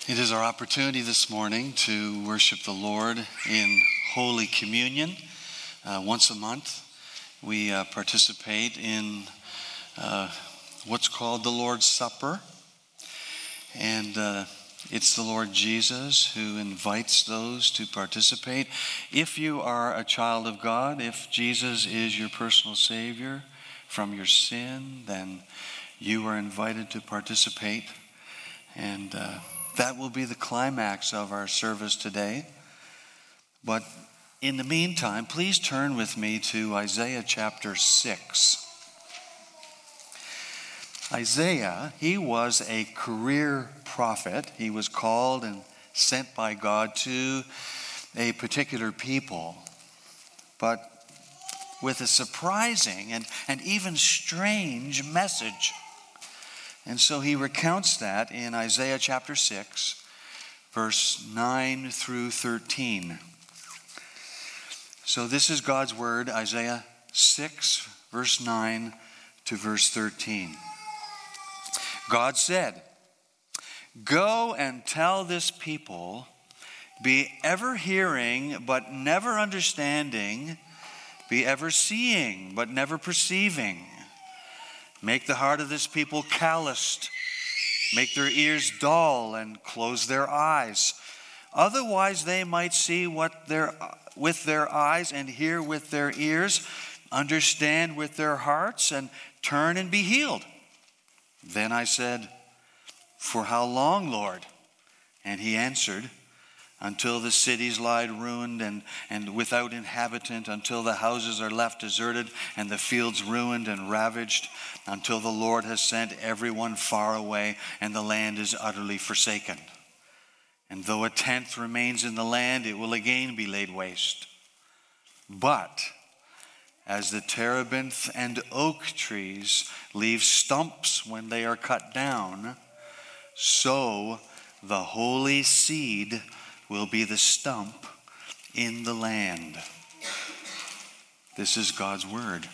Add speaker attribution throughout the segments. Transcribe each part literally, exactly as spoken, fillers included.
Speaker 1: It is our opportunity this morning to worship the Lord in Holy Communion. Uh, once a month, we uh, participate in uh, what's called the Lord's Supper. And uh, it's the Lord Jesus who invites those to participate. If you are a child of God, if Jesus is your personal Savior from your sin, then you are invited to participate. And uh, that will be the climax of our service today. But in the meantime, please turn with me to Isaiah chapter six. Isaiah, he was a career prophet. He was called and sent by God to a particular people, but with a surprising and, and even strange message. And so he recounts that in Isaiah chapter six, verse nine through thirteen. So this is God's word, Isaiah six, verse nine to verse thirteen. God said, "Go and tell this people, be ever hearing but never understanding, be ever seeing but never perceiving. Make the heart of this people calloused, make their ears dull and close their eyes. Otherwise they might see what their, with their eyes and hear with their ears, understand with their hearts and turn and be healed." Then I said, "For how long, Lord?" And he answered, "Until the cities lie ruined and, and without inhabitant, until the houses are left deserted and the fields ruined and ravaged, until the Lord has sent everyone far away and the land is utterly forsaken. And though a tenth remains in the land, it will again be laid waste. But as the terebinth and oak trees leave stumps when they are cut down, so the holy seed will be the stump in the land." This is God's word.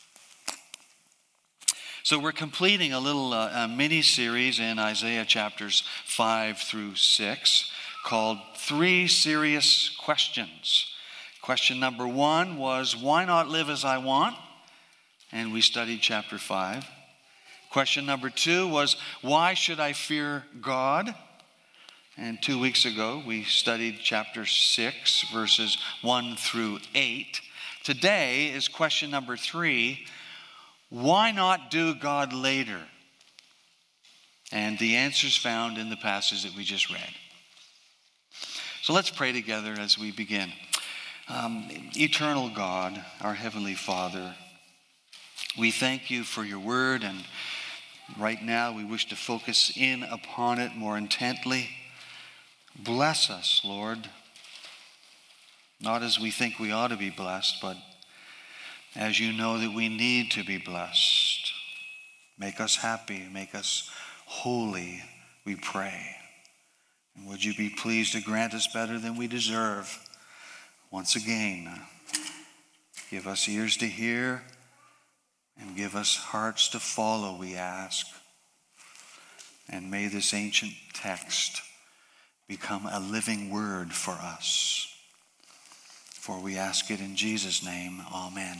Speaker 1: So we're completing a little uh, a mini-series in Isaiah chapters five through six called Three Serious Questions. Question number one was, why not live as I want? And we studied chapter five. Question number two was, why should I fear God? And two weeks ago, we studied chapter six, verses one through eight. Today is question number three, why not do God later? And the answer is found in the passage that we just read. So let's pray together as we begin. Um, eternal God, our Heavenly Father, we thank you for your word, and right now we wish to focus in upon it more intently. Bless us, Lord, not as we think we ought to be blessed, but as you know that we need to be blessed. Make us happy, make us holy, we pray. And would you be pleased to grant us better than we deserve? Once again, give us ears to hear and give us hearts to follow, we ask. And may this ancient text become a living word for us. For we ask it in Jesus' name, amen.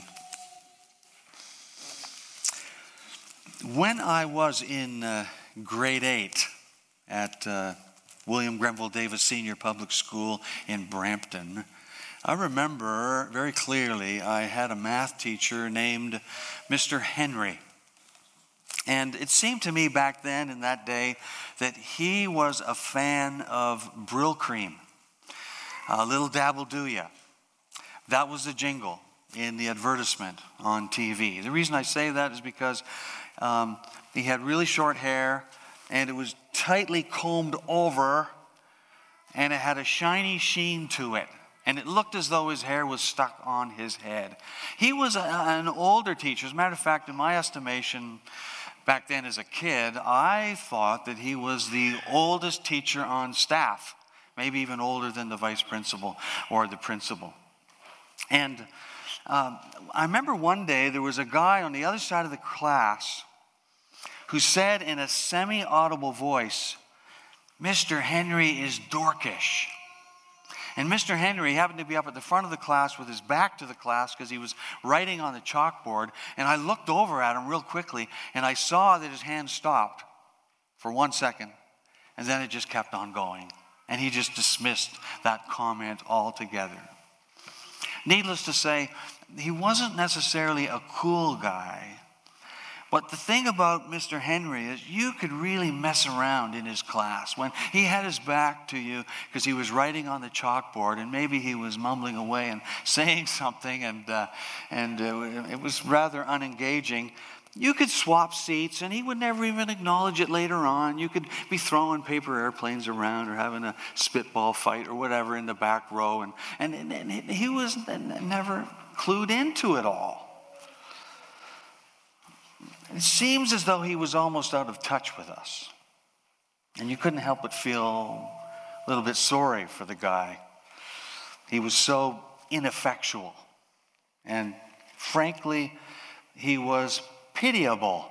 Speaker 1: When I was in uh, grade eight at uh, William Grenville Davis Senior Public School in Brampton, I remember very clearly I had a math teacher named Mister Henry. And it seemed to me back then in that day that he was a fan of Brill Cream. A little dabble do ya. That was the jingle in the advertisement on T V. The reason I say that is because um, he had really short hair and it was tightly combed over and it had a shiny sheen to it. And it looked as though his hair was stuck on his head. He was a, an older teacher. As a matter of fact, in my estimation, back then as a kid, I thought that he was the oldest teacher on staff, maybe even older than the vice principal or the principal. And um, I remember one day there was a guy on the other side of the class who said in a semi-audible voice, Mister Henry is dorkish. And Mister Henry happened to be up at the front of the class with his back to the class because he was writing on the chalkboard. And I looked over at him real quickly, and I saw that his hand stopped for one second, and then it just kept on going. And he just dismissed that comment altogether. Needless to say, he wasn't necessarily a cool guy. But the thing about Mister Henry is you could really mess around in his class. When he had his back to you because he was writing on the chalkboard, and maybe he was mumbling away and saying something, and, uh, and uh, it was rather unengaging, you could swap seats and he would never even acknowledge it later on. You could be throwing paper airplanes around or having a spitball fight or whatever in the back row, and, and, and he was never clued into it all. It seems as though he was almost out of touch with us. And you couldn't help but feel a little bit sorry for the guy. He was so ineffectual. And frankly, he was pitiable.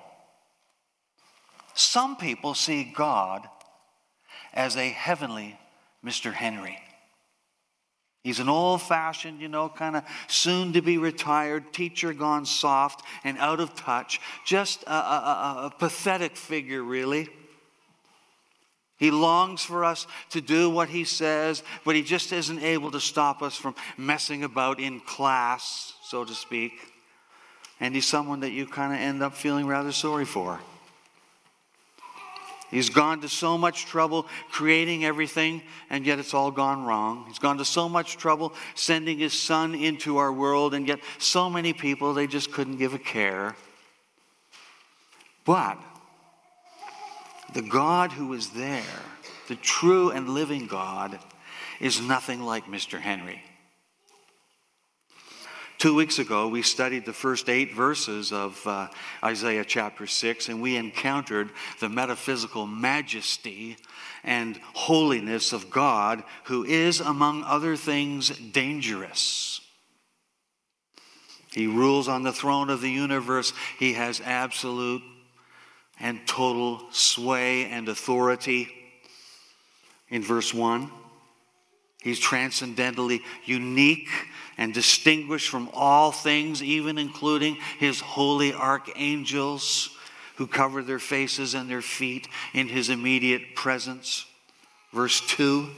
Speaker 1: Some people see God as a heavenly Mister Henry. He's an old-fashioned, you know, kind of soon-to-be retired teacher gone soft and out of touch. Just a, a, a, a pathetic figure, really. He longs for us to do what he says, but he just isn't able to stop us from messing about in class, so to speak. And he's someone that you kind of end up feeling rather sorry for. He's gone to so much trouble creating everything, and yet it's all gone wrong. He's gone to so much trouble sending his son into our world, and yet so many people, they just couldn't give a care. But the God who is there, the true and living God, is nothing like Mister Henry. Two weeks ago, we studied the first eight verses of uh, Isaiah chapter six, and we encountered the metaphysical majesty and holiness of God, who is, among other things, dangerous. He rules on the throne of the universe. He has absolute and total sway and authority. In verse one, he's transcendentally unique and distinguished from all things, even including his holy archangels who cover their faces and their feet in his immediate presence. Verse two,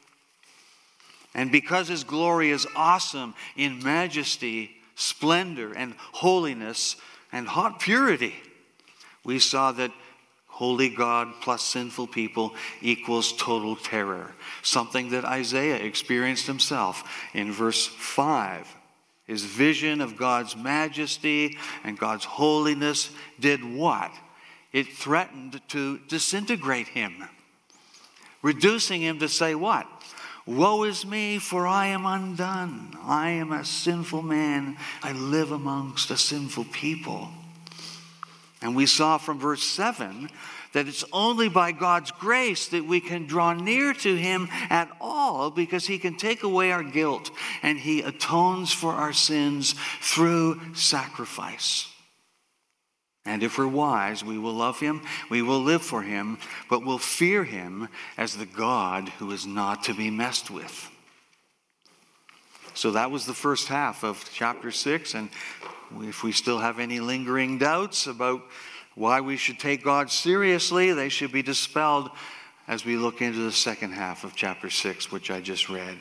Speaker 1: and because his glory is awesome in majesty, splendor, and holiness, and hot purity, we saw that holy God plus sinful people equals total terror. Something that Isaiah experienced himself in verse five. His vision of God's majesty and God's holiness did what? It threatened to disintegrate him, reducing him to say what? Woe is me, for I am undone. I am a sinful man. I live amongst a sinful people. And we saw from verse seven that it's only by God's grace that we can draw near to him at all, because he can take away our guilt and he atones for our sins through sacrifice. And if we're wise, we will love him, we will live for him, but we'll fear him as the God who is not to be messed with. So that was the first half of chapter six, and if we still have any lingering doubts about why we should take God seriously, they should be dispelled as we look into the second half of chapter six, which I just read.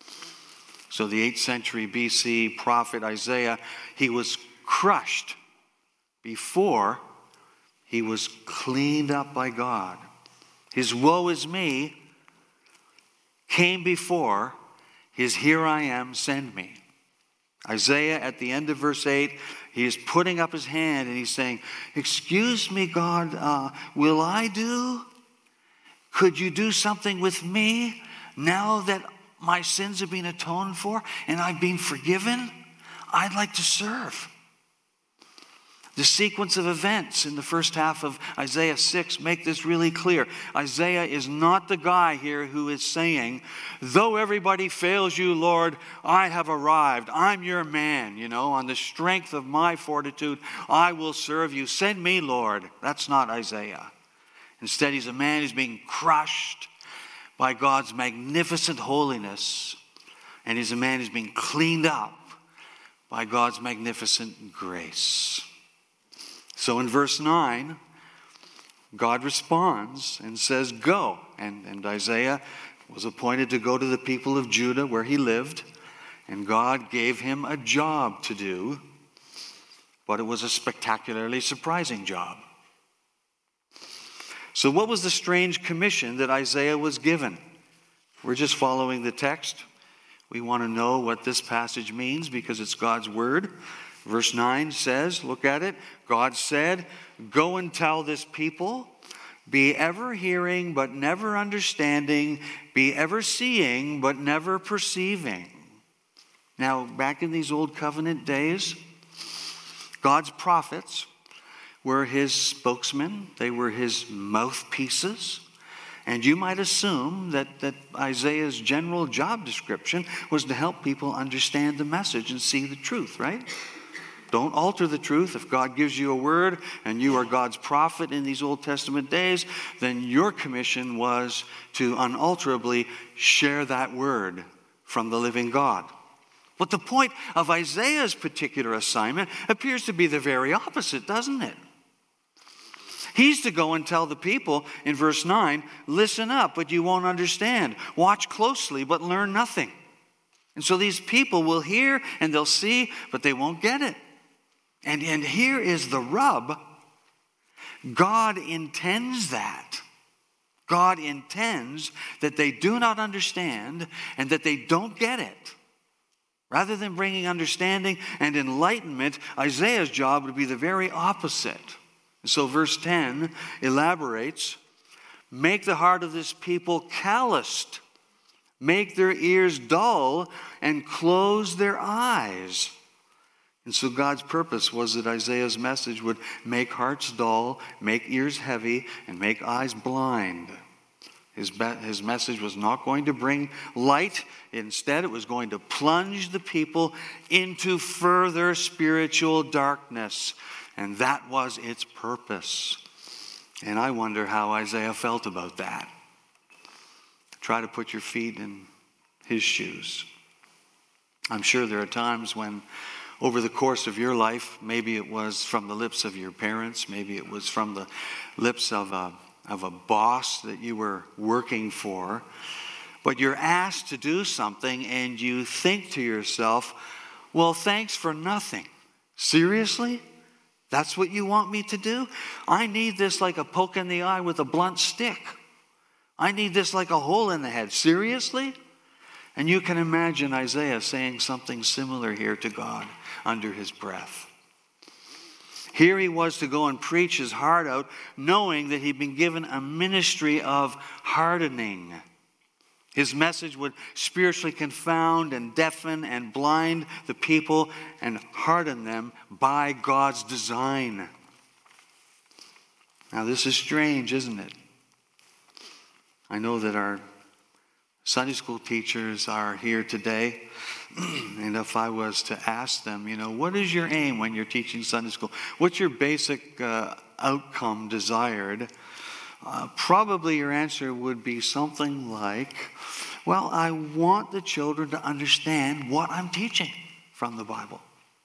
Speaker 1: So the eighth century B C prophet Isaiah, he was crushed before he was cleaned up by God. His woe is me came before his here I am, send me. Isaiah, at the end of verse eight, he is putting up his hand and he's saying, excuse me, God, uh, will I do? Could you do something with me now that my sins have been atoned for and I've been forgiven? I'd like to serve. The sequence of events in the first half of Isaiah six make this really clear. Isaiah is not the guy here who is saying, though everybody fails you, Lord, I have arrived. I'm your man, you know, on the strength of my fortitude, I will serve you. Send me, Lord. That's not Isaiah. Instead, he's a man who's being crushed by God's magnificent holiness, and he's a man who's been cleaned up by God's magnificent grace. So in verse nine, God responds and says, go. And, and Isaiah was appointed to go to the people of Judah where he lived, and God gave him a job to do, but it was a spectacularly surprising job. So what was the strange commission that Isaiah was given? We're just following the text. We want to know what this passage means because it's God's word. Verse nine says, look at it. God said, go and tell this people, be ever hearing but never understanding, be ever seeing but never perceiving. Now, back in these old covenant days, God's prophets were his spokesmen. They were his mouthpieces. And you might assume that, that Isaiah's general job description was to help people understand the message and see the truth, right? Don't alter the truth. If God gives you a word and you are God's prophet in these Old Testament days, then your commission was to unalterably share that word from the living God. But the point of Isaiah's particular assignment appears to be the very opposite, doesn't it? He's to go and tell the people in verse nine, listen up, but you won't understand. Watch closely, but learn nothing. And so these people will hear and they'll see, but they won't get it. And, and here is the rub. God intends that. God intends that they do not understand and that they don't get it. Rather than bringing understanding and enlightenment, Isaiah's job would be the very opposite. So verse ten elaborates, make the heart of this people calloused, make their ears dull, and close their eyes. And so God's purpose was that Isaiah's message would make hearts dull, make ears heavy, and make eyes blind. His, be- his message was not going to bring light. Instead, it was going to plunge the people into further spiritual darkness. And that was its purpose. And I wonder how Isaiah felt about that. Try to put your feet in his shoes. I'm sure there are times when over the course of your life, maybe it was from the lips of your parents, maybe it was from the lips of a, of a boss that you were working for, but you're asked to do something and you think to yourself, well, thanks for nothing. Seriously? That's what you want me to do? I need this like a poke in the eye with a blunt stick. I need this like a hole in the head. Seriously? And you can imagine Isaiah saying something similar here to God under his breath. Here he was to go and preach his heart out, knowing that he'd been given a ministry of hardening. His message would spiritually confound and deafen and blind the people and harden them by God's design. Now this is strange, isn't it? I know that our Sunday school teachers are here today, and if I was to ask them, you know, what is your aim when you're teaching Sunday school? What's your basic uh, outcome desired? Uh, probably your answer would be something like, well, I want the children to understand what I'm teaching from the Bible.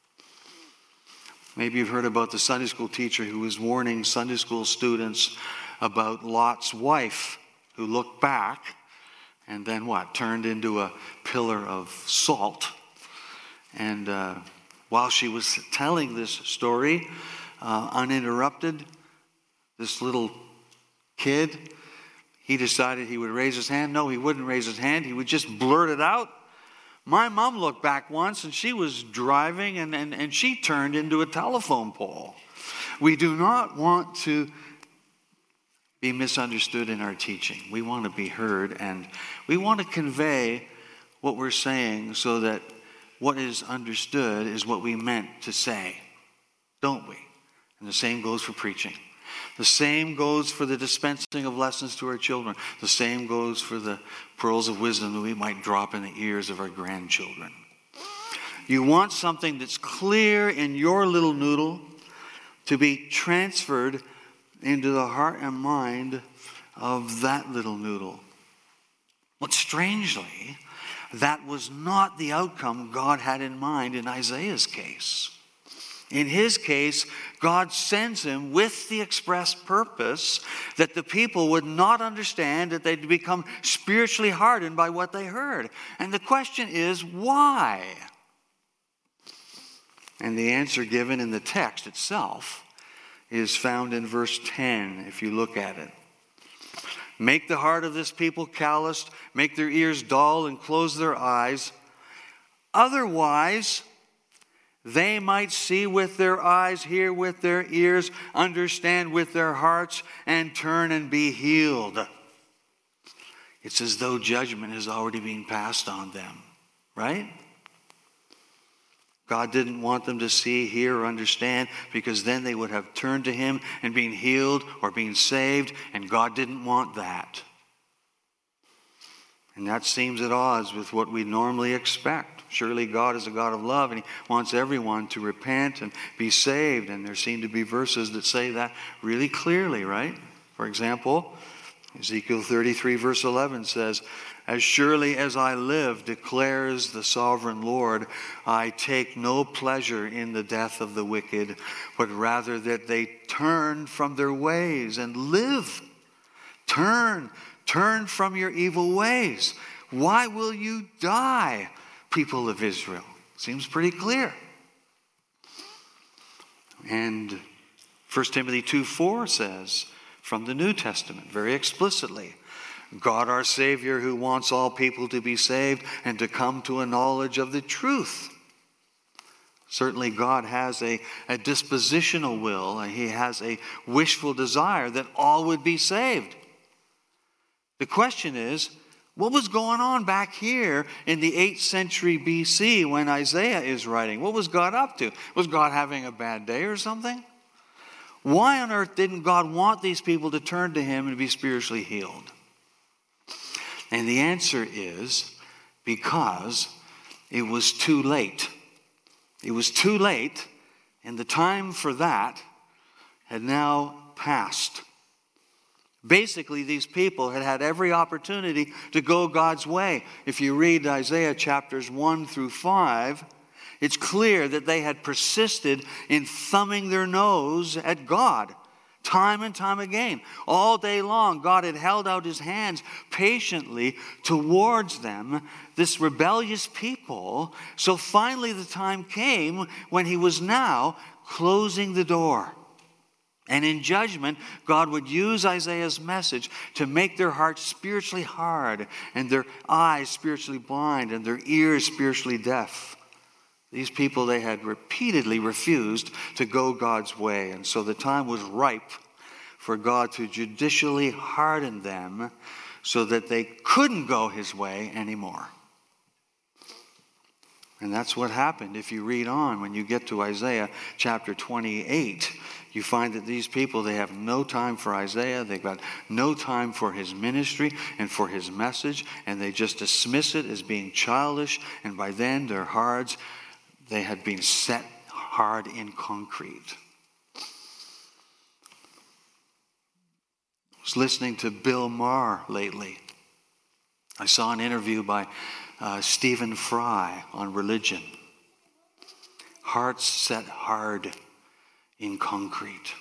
Speaker 1: Maybe you've heard about the Sunday school teacher who was warning Sunday school students about Lot's wife, who looked back and then what? Turned into a pillar of salt. And uh, while she was telling this story, uh, uninterrupted, this little kid, he decided he would raise his hand. No, he wouldn't raise his hand. He would just blurt it out. My mom looked back once and she was driving and, and, and she turned into a telephone pole. We do not want to be misunderstood in our teaching. We want to be heard, and we want to convey what we're saying so that what is understood is what we meant to say, don't we? And the same goes for preaching. The same goes for the dispensing of lessons to our children. The same goes for the pearls of wisdom that we might drop in the ears of our grandchildren. You want something that's clear in your little noodle to be transferred into the heart and mind of that little noodle. But strangely, that was not the outcome God had in mind in Isaiah's case. In his case, God sends him with the express purpose that the people would not understand, that they'd become spiritually hardened by what they heard. And the question is, why? And the answer given in the text itself is found in verse ten, if you look at it. Make the heart of this people calloused, make their ears dull, and close their eyes. Otherwise, they might see with their eyes, hear with their ears, understand with their hearts, and turn and be healed. It's as though judgment is already being passed on them, right? God didn't want them to see, hear, or understand, because then they would have turned to him and been healed or been saved, and God didn't want that. And that seems at odds with what we normally expect. Surely God is a God of love, and he wants everyone to repent and be saved. And there seem to be verses that say that really clearly, right? For example, Ezekiel thirty-three verse eleven says, as surely as I live, declares the sovereign Lord, I take no pleasure in the death of the wicked, but rather that they turn from their ways and live. Turn, turn from your evil ways. Why will you die, people of Israel? Seems pretty clear. And First Timothy two four says, from the New Testament, very explicitly, God our Savior, who wants all people to be saved and to come to a knowledge of the truth. Certainly God has a, a dispositional will. He has a wishful desire that all would be saved. The question is, what was going on back here in the eighth century B C when Isaiah is writing? What was God up to? Was God having a bad day or something? Why on earth didn't God want these people to turn to him and be spiritually healed? And the answer is because it was too late. It was too late, and the time for that had now passed. Basically, these people had had every opportunity to go God's way. If you read Isaiah chapters one through five, it's clear that they had persisted in thumbing their nose at God. Time and time again, all day long, God had held out his hands patiently towards them, this rebellious people. So finally the time came when he was now closing the door. And in judgment, God would use Isaiah's message to make their hearts spiritually hard and their eyes spiritually blind and their ears spiritually deaf. These people, they had repeatedly refused to go God's way. And so the time was ripe for God to judicially harden them so that they couldn't go his way anymore. And that's what happened. If you read on, when you get to Isaiah chapter twenty-eight, you find that these people, they have no time for Isaiah. They've got no time for his ministry and for his message. And they just dismiss it as being childish. And by then, their hearts, they had been set hard in concrete. I was listening to Bill Maher lately. I saw an interview by uh, Stephen Fry on religion. Hearts set hard in concrete.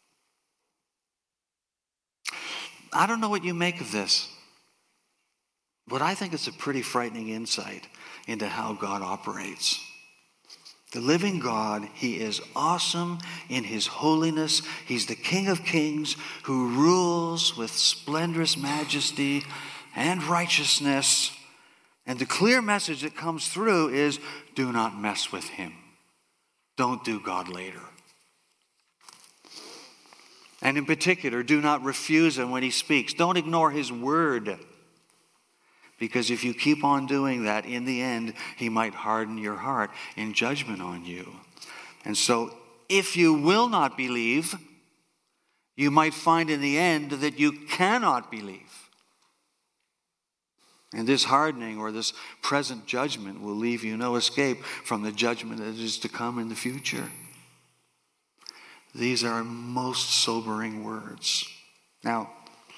Speaker 1: I don't know what you make of this, but I think it's a pretty frightening insight into how God operates. The living God, he is awesome in his holiness. He's the King of Kings who rules with splendorous majesty and righteousness. And the clear message that comes through is, do not mess with him. Don't do God later. And in particular, do not refuse him when he speaks. Don't ignore his word. Because if you keep on doing that, in the end, he might harden your heart in judgment on you. And so, if you will not believe, you might find in the end that you cannot believe. And this hardening or this present judgment will leave you no escape from the judgment that is to come in the future. These are most sobering words. Now,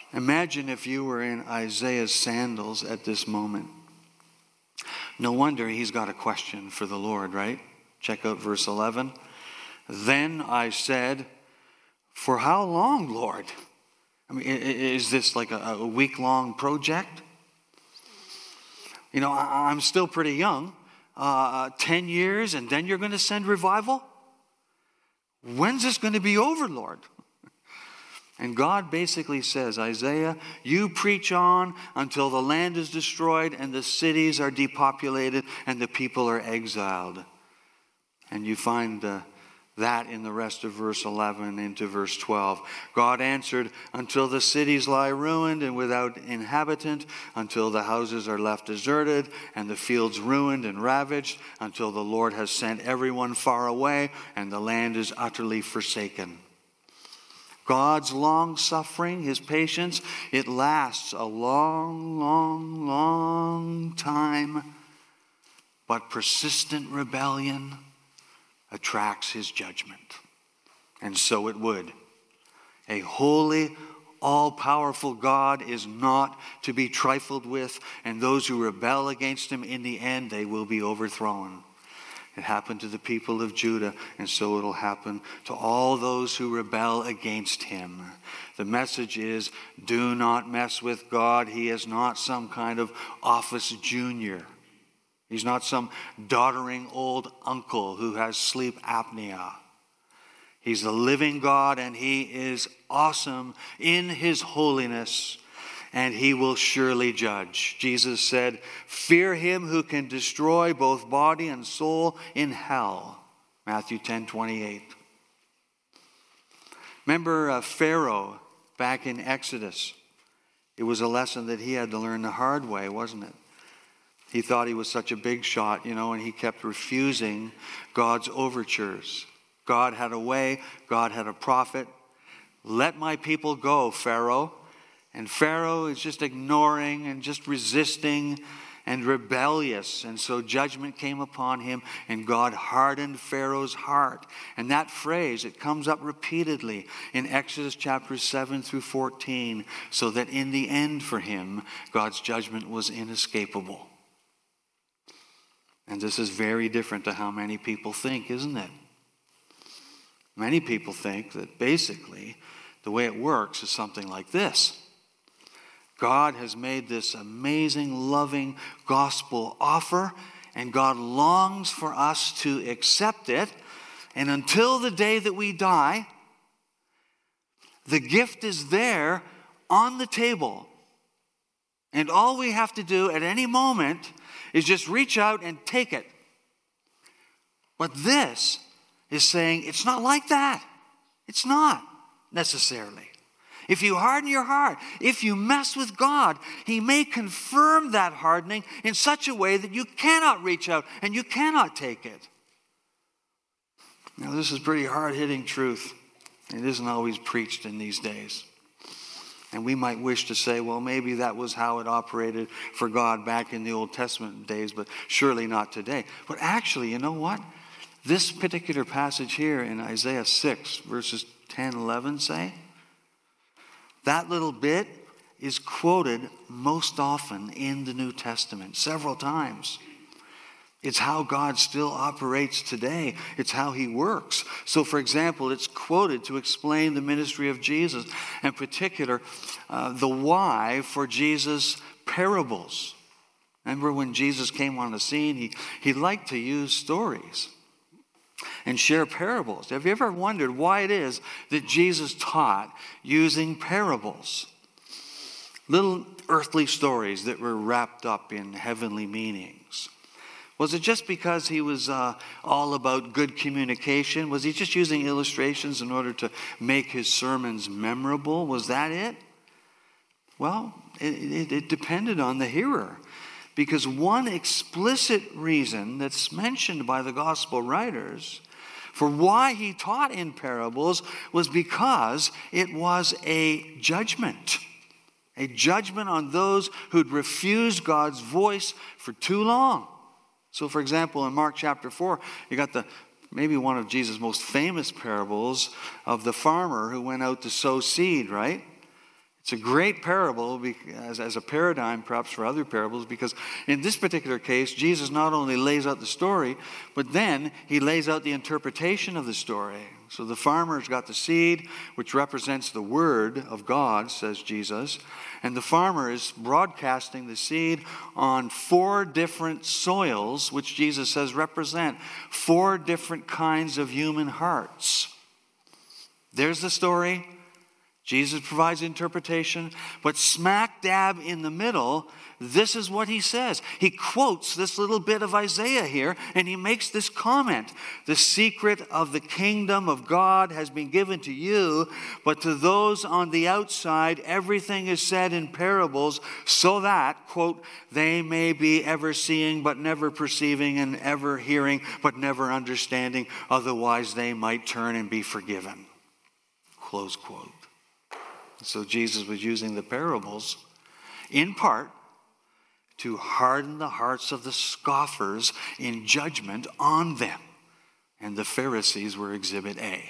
Speaker 1: Imagine if you were in Isaiah's sandals at this moment. No wonder he's got a question for the Lord, right? Check out verse eleven. Then I said, for how long, Lord? I mean, is this like a week-long project? You know, I'm still pretty young. Uh, ten years and then you're going to send revival? When's this going to be over, Lord? And God basically says, Isaiah, you preach on until the land is destroyed and the cities are depopulated and the people are exiled. And you find uh, that in the rest of verse eleven into verse twelve. God answered, until the cities lie ruined and without inhabitant, until the houses are left deserted and the fields ruined and ravaged, until the Lord has sent everyone far away and the land is utterly forsaken. God's long suffering, his patience, it lasts a long, long, long time. But persistent rebellion attracts his judgment. And so it would. A holy, all-powerful God is not to be trifled with, and those who rebel against him, in the end, they will be overthrown. It happened to the people of Judah, and so it'll happen to all those who rebel against him. The message is, do not mess with God. He is not some kind of office junior. He's not some doddering old uncle who has sleep apnea. He's the living God, and he is awesome in his holiness, and he will surely judge. Jesus said, fear him who can destroy both body and soul in hell. Matthew ten twenty-eight. Remember uh, Pharaoh back in Exodus? It was a lesson that he had to learn the hard way, wasn't it? He thought he was such a big shot, you know, and he kept refusing God's overtures. God had a way. God had a prophet. Let my people go, Pharaoh. And Pharaoh is just ignoring and just resisting and rebellious. And so judgment came upon him, and God hardened Pharaoh's heart. And that phrase, it comes up repeatedly in Exodus chapters seven through fourteen, so that in the end for him, God's judgment was inescapable. And this is very different to how many people think, isn't it? Many people think that basically the way it works is something like this. God has made this amazing, loving gospel offer, and God longs for us to accept it. And until the day that we die, the gift is there on the table. And all we have to do at any moment is just reach out and take it. But this is saying it's not like that. It's not necessarily. If you harden your heart, if you mess with God, he may confirm that hardening in such a way that you cannot reach out and you cannot take it. Now, this is pretty hard-hitting truth. It isn't always preached in these days. And we might wish to say, well, maybe that was how it operated for God back in the Old Testament days, but surely not today. But actually, you know what? This particular passage here in Isaiah six, verses ten, eleven say, that little bit is quoted most often in the New Testament, several times. It's how God still operates today. It's how he works. So, for example, it's quoted to explain the ministry of Jesus, in particular, uh, the why for Jesus' parables. Remember when Jesus came on the scene, he, he liked to use stories and share parables. Have you ever wondered why it is that Jesus taught using parables? Little earthly stories that were wrapped up in heavenly meanings. Was it just because he was uh, all about good communication? Was he just using illustrations in order to make his sermons memorable? Was that it? Well, it, it, it depended on the hearer. Because one explicit reason that's mentioned by the gospel writers for why he taught in parables was because it was a judgment. A judgment on those who'd refused God's voice for too long. So, for example, in Mark chapter four, you got the maybe one of Jesus' most famous parables of the farmer who went out to sow seed, right? It's a great parable as, as a paradigm perhaps for other parables, because in this particular case, Jesus not only lays out the story, but then he lays out the interpretation of the story. So the farmer's got the seed, which represents the word of God, says Jesus. And the farmer is broadcasting the seed on four different soils, which Jesus says represent four different kinds of human hearts. There's the story. Jesus provides interpretation, but smack dab in the middle, this is what he says. He quotes this little bit of Isaiah here, and he makes this comment. The secret of the kingdom of God has been given to you, but to those on the outside, everything is said in parables, so that, quote, they may be ever seeing but never perceiving, and ever hearing but never understanding, otherwise they might turn and be forgiven. Close quote. So Jesus was using the parables in part to harden the hearts of the scoffers in judgment on them. And the Pharisees were exhibit A.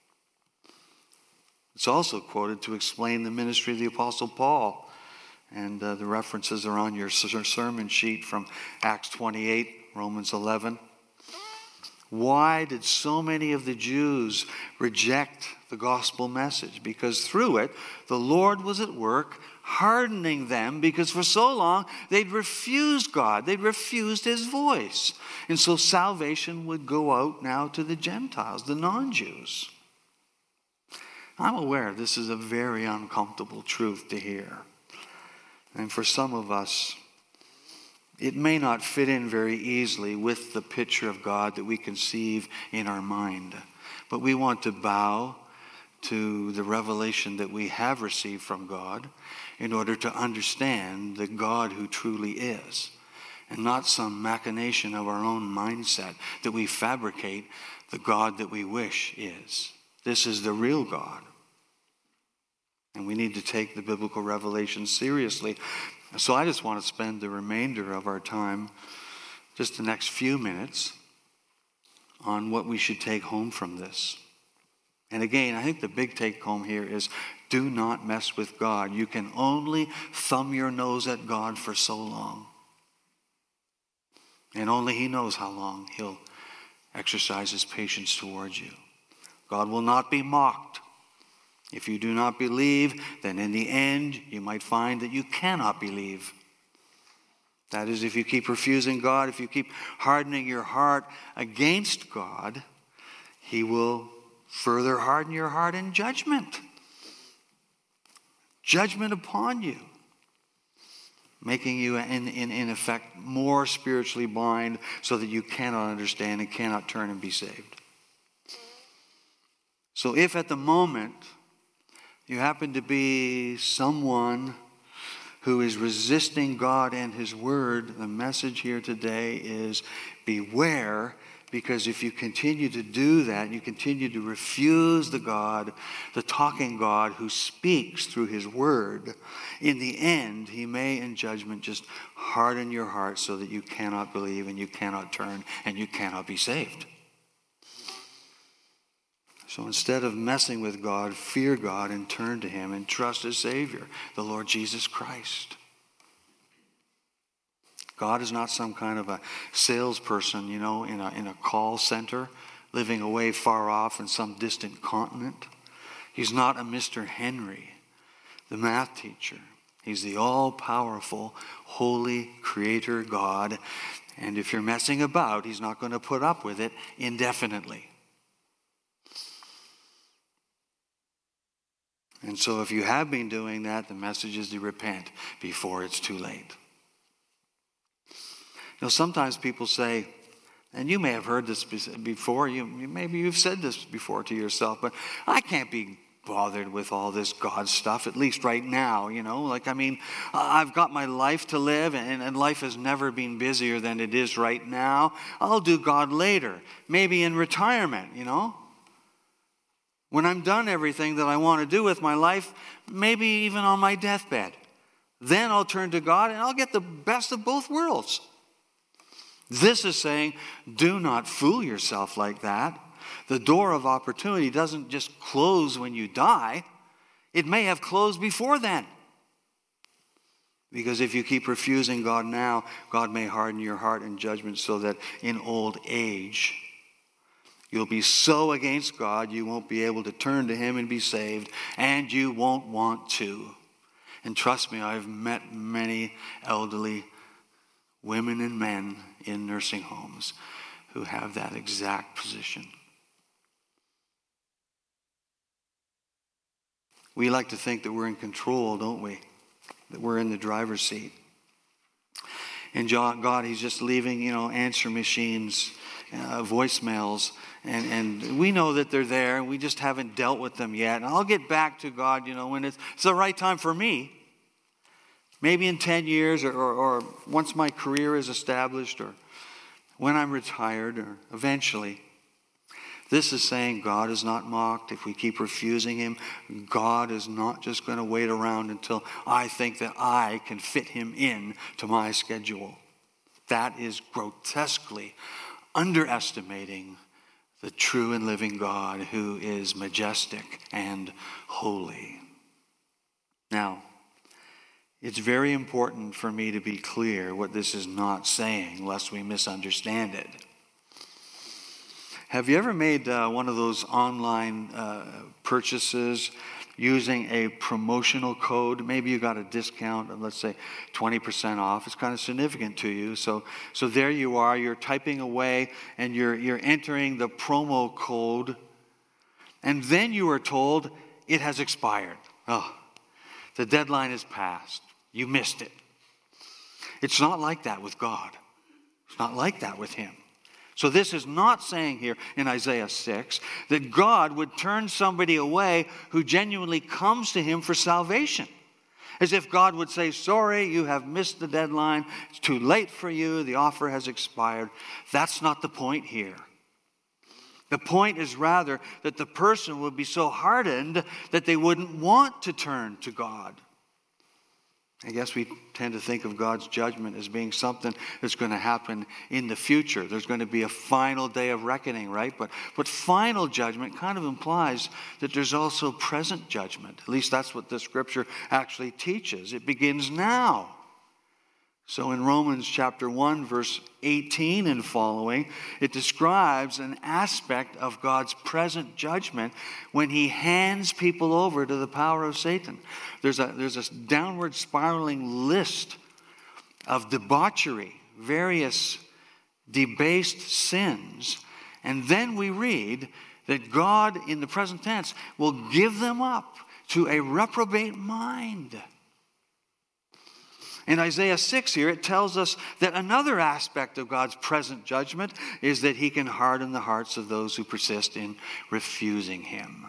Speaker 1: It's also quoted to explain the ministry of the Apostle Paul. And uh, the references are on your sermon sheet from Acts twenty-eight, Romans eleven. Why did so many of the Jews reject the gospel message? Because through it, the Lord was at work hardening them, because for so long they'd refused God. They'd refused his voice. And so salvation would go out now to the Gentiles, the non-Jews. I'm aware this is a very uncomfortable truth to hear. And for some of us, it may not fit in very easily with the picture of God that we conceive in our mind. But we want to bow to the revelation that we have received from God in order to understand the God who truly is, and not some machination of our own mindset that we fabricate the God that we wish is. This is the real God. And we need to take the biblical revelation seriously. So I just want to spend the remainder of our time, just the next few minutes, on what we should take home from this. And again, I think the big take home here is do not mess with God. You can only thumb your nose at God for so long. And only he knows how long he'll exercise his patience towards you. God will not be mocked. If you do not believe, then in the end, you might find that you cannot believe. That is, if you keep refusing God, if you keep hardening your heart against God, he will further harden your heart in judgment. Judgment upon you, making you, in, in, in effect, more spiritually blind so that you cannot understand and cannot turn and be saved. So if at the moment you happen to be someone who is resisting God and his word, the message here today is beware, because if you continue to do that, you continue to refuse the God, the talking God who speaks through his word, in the end, he may in judgment just harden your heart so that you cannot believe and you cannot turn and you cannot be saved. So instead of messing with God, fear God and turn to him and trust his Savior, the Lord Jesus Christ. God is not some kind of a salesperson, you know, in a, in a call center, living away far off in some distant continent. He's not a Mister Henry, the math teacher. He's the all-powerful, holy creator God. And if you're messing about, he's not going to put up with it indefinitely. And so if you have been doing that, the message is to repent before it's too late. You know, sometimes people say, and you may have heard this before, you, maybe you've said this before to yourself, but I can't be bothered with all this God stuff, at least right now, you know. Like, I mean, I've got my life to live, and, and life has never been busier than it is right now. I'll do God later, maybe in retirement, you know. When I'm done everything that I want to do with my life, maybe even on my deathbed, then I'll turn to God and I'll get the best of both worlds. This is saying, do not fool yourself like that. The door of opportunity doesn't just close when you die. It may have closed before then. Because if you keep refusing God now, God may harden your heart in judgment so that in old age, you'll be so against God, you won't be able to turn to him and be saved, and you won't want to. And trust me, I've met many elderly women and men in nursing homes who have that exact position. We like to think that we're in control, don't we? That we're in the driver's seat. And God, he's just leaving, you know, answer machines, uh, voicemails, and, and we know that they're there, and we just haven't dealt with them yet. And I'll get back to God, you know, when it's, it's the right time for me. Maybe in ten years, or, or, or once my career is established, or when I'm retired, or eventually. This is saying God is not mocked. If we keep refusing him, God is not just going to wait around until I think that I can fit him in to my schedule. That is grotesquely underestimating the true and living God who is majestic and holy. Now, it's very important for me to be clear what this is not saying, lest we misunderstand it. Have you ever made uh, one of those online uh, purchases using a promotional code? Maybe you got a discount of, let's say, twenty percent off. It's kind of significant to you. So, so there you are. You're typing away, and you're you're entering the promo code, and then you are told it has expired. Oh, the deadline is passed. You missed it. It's not like that with God. It's not like that with him. So this is not saying here in Isaiah six that God would turn somebody away who genuinely comes to him for salvation. As if God would say, sorry, you have missed the deadline. It's too late for you. The offer has expired. That's not the point here. The point is rather that the person would be so hardened that they wouldn't want to turn to God. I guess we tend to think of God's judgment as being something that's going to happen in the future. There's going to be a final day of reckoning, right? But, but final judgment kind of implies that there's also present judgment. At least that's what the scripture actually teaches. It begins now. So in Romans chapter one, verse eighteen and following, it describes an aspect of God's present judgment when he hands people over to the power of Satan. There's a, there's a downward spiraling list of debauchery, various debased sins. And then we read that God, in the present tense, will give them up to a reprobate mind. In Isaiah six here, it tells us that another aspect of God's present judgment is that he can harden the hearts of those who persist in refusing him.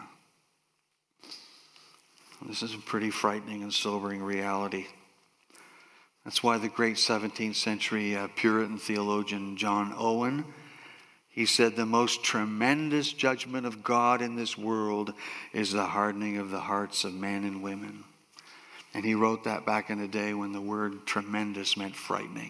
Speaker 1: This is a pretty frightening and sobering reality. That's why the great seventeenth century uh, Puritan theologian John Owen, he said the most tremendous judgment of God in this world is the hardening of the hearts of men and women. And he wrote that back in the day when the word tremendous meant frightening.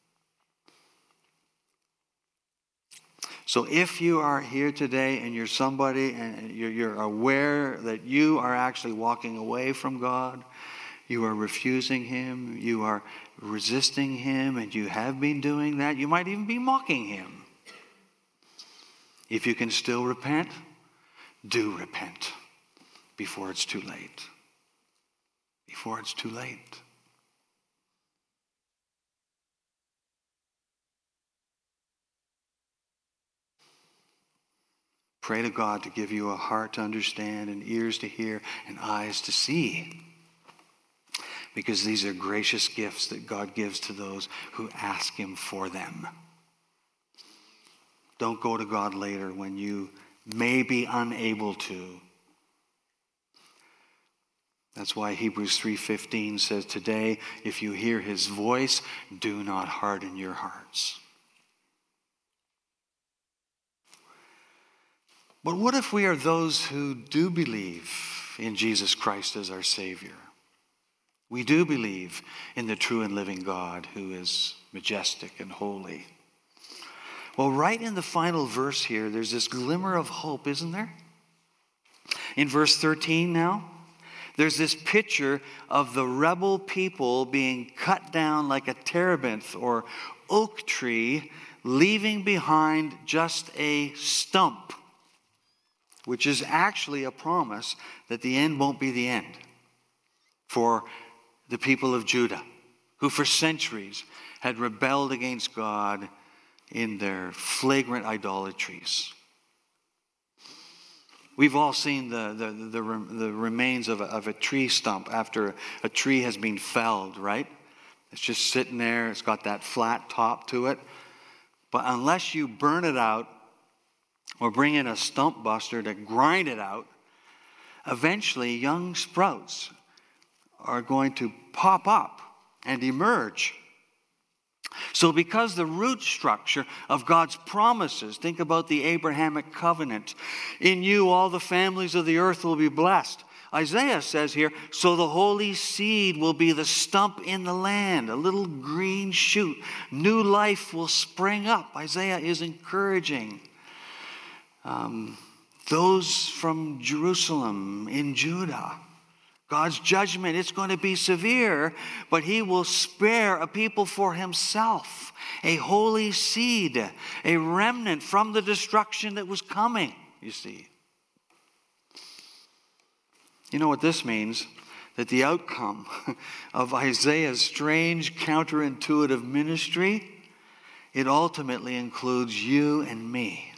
Speaker 1: So if you are here today and you're somebody and you're, you're aware that you are actually walking away from God, you are refusing him, you are resisting him, and you have been doing that, you might even be mocking him. If you can still repent, do repent before it's too late. Before it's too late. Pray to God to give you a heart to understand and ears to hear and eyes to see. Because these are gracious gifts that God gives to those who ask him for them. Don't go to God later when you may be unable to. That's why Hebrews three fifteen says, today, if you hear his voice, do not harden your hearts. But what if we are those who do believe in Jesus Christ as our Savior? We do believe in the true and living God who is majestic and holy. Well, right in the final verse here, there's this glimmer of hope, isn't there? In verse thirteen now, There's this picture of the rebel people being cut down like a terebinth or oak tree, leaving behind just a stump, which is actually a promise that the end won't be the end for the people of Judah, who for centuries had rebelled against God in their flagrant idolatries. We've all seen the, the, the, the remains of a, of a tree stump after a tree has been felled, right? It's just sitting there. It's got that flat top to it. But unless you burn it out or bring in a stump buster to grind it out, eventually young sprouts are going to pop up and emerge. So because the root structure of God's promises, think about the Abrahamic covenant. In you all the families of the earth will be blessed. Isaiah says here, so the holy seed will be the stump in the land, a little green shoot. New life will spring up. Isaiah is encouraging um, those from Jerusalem in Judah. God's judgment, it's going to be severe, but he will spare a people for himself, a holy seed, a remnant from the destruction that was coming, you see. You know what this means? That the outcome of Isaiah's strange, counterintuitive ministry, it ultimately includes you and me.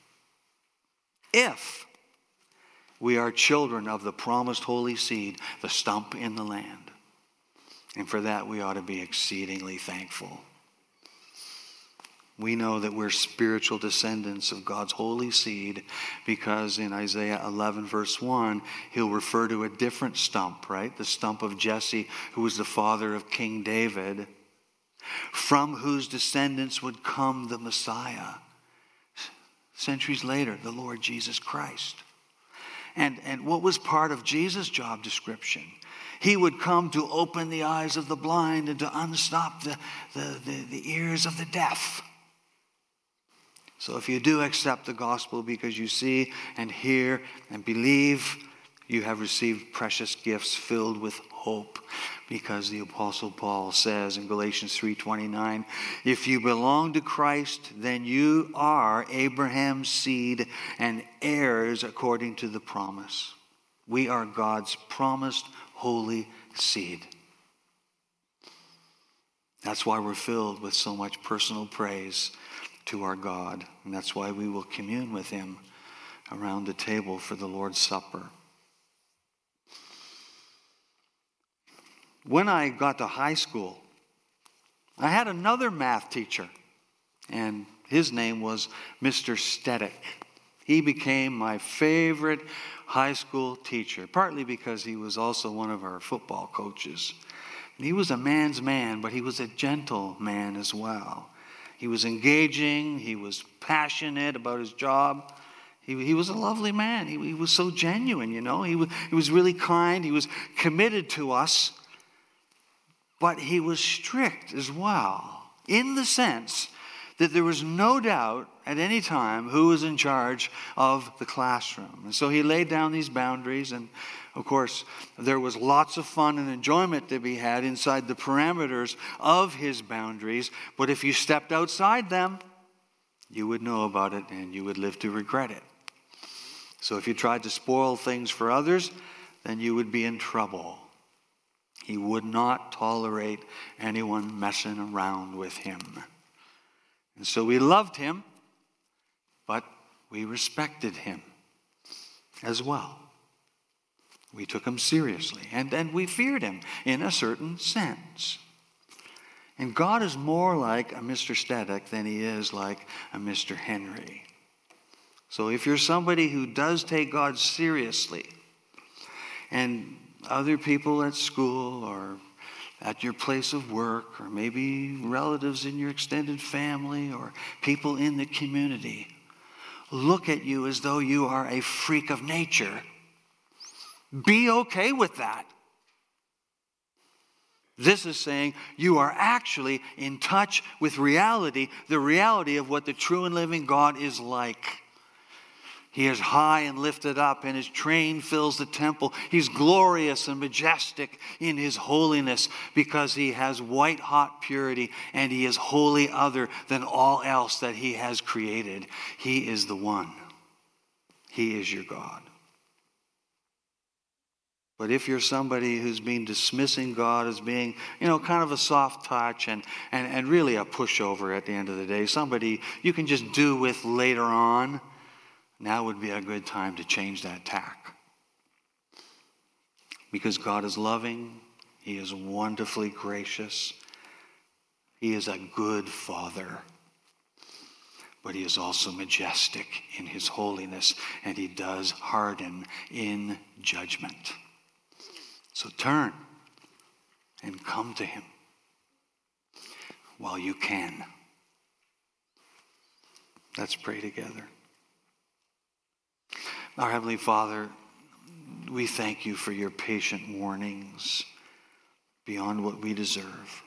Speaker 1: If we are children of the promised holy seed, the stump in the land. And for that, we ought to be exceedingly thankful. We know that we're spiritual descendants of God's holy seed because in Isaiah eleven, verse one, he'll refer to a different stump, right? The stump of Jesse, who was the father of King David, from whose descendants would come the Messiah. Centuries later, the Lord Jesus Christ. And, and what was part of Jesus' job description? He would come to open the eyes of the blind and to unstop the, the, the, the ears of the deaf. So if you do accept the gospel because you see and hear and believe, you have received precious gifts filled with hope. Because the Apostle Paul says in Galatians three twenty-nine, if you belong to Christ, then you are Abraham's seed and heirs according to the promise. We are God's promised holy seed. That's why we're filled with so much personal praise to our God. And that's why we will commune with him around the table for the Lord's Supper. When I got to high school, I had another math teacher, and his name was Mister Stedick. He became my favorite high school teacher, partly because he was also one of our football coaches. And he was a man's man, but he was a gentle man as well. He was engaging, he was passionate about his job. He, he was a lovely man. He, he was so genuine, you know. He was, he was really kind. He was committed to us. But he was strict as well, in the sense that there was no doubt at any time who was in charge of the classroom. And so he laid down these boundaries, and of course, there was lots of fun and enjoyment to be had inside the parameters of his boundaries. But if you stepped outside them, you would know about it and you would live to regret it. So if you tried to spoil things for others, then you would be in trouble. He would not tolerate anyone messing around with him. And so we loved him, but we respected him as well. We took him seriously, and, and we feared him in a certain sense. And God is more like a Mister Stedick than he is like a Mister Henry. So if you're somebody who does take God seriously, and other people at school or at your place of work, or maybe relatives in your extended family or people in the community, look at you as though you are a freak of nature, be okay with that. This is saying you are actually in touch with reality, the reality of what the true and living God is like. He is high and lifted up, and his train fills the temple. He's glorious and majestic in his holiness because he has white-hot purity, and he is wholly other than all else that he has created. He is the one. He is your God. But if you're somebody who's been dismissing God as being, you know, kind of a soft touch and, and, and really a pushover at the end of the day, somebody you can just do with later on, now would be a good time to change that tack. Because God is loving. He is wonderfully gracious. He is a good Father. But he is also majestic in his holiness, and he does harden in judgment. So turn and come to him while you can. Let's pray together. Our Heavenly Father, we thank you for your patient warnings beyond what we deserve.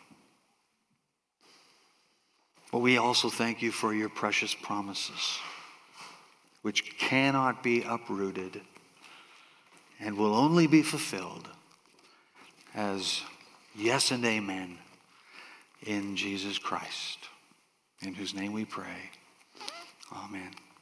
Speaker 1: But we also thank you for your precious promises, which cannot be uprooted and will only be fulfilled as yes and amen in Jesus Christ, in whose name we pray. Amen.